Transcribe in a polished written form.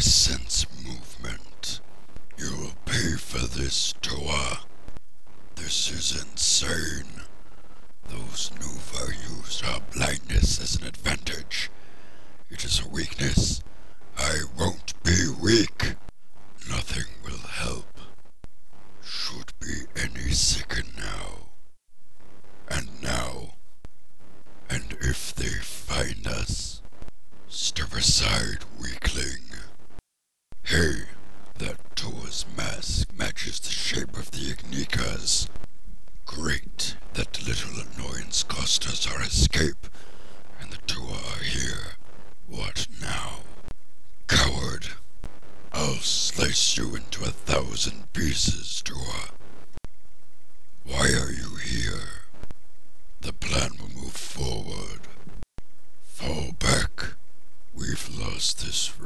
sense movement. You will pay for this, Toa. This is insane. Those Nuva use our blindness as an advantage. It is a weakness. I won't be weak. Nothing will help. Should be any second now. And now. And if they find us, step aside, weakling. Hey, that Toa's mask matches the shape of the Ignikas. Great, that little annoyance cost us our escape, and the Toa are here. What now? Coward! I'll slice you into 1,000 pieces, Toa. Why are you here? The plan will move forward. Fall back. We've lost this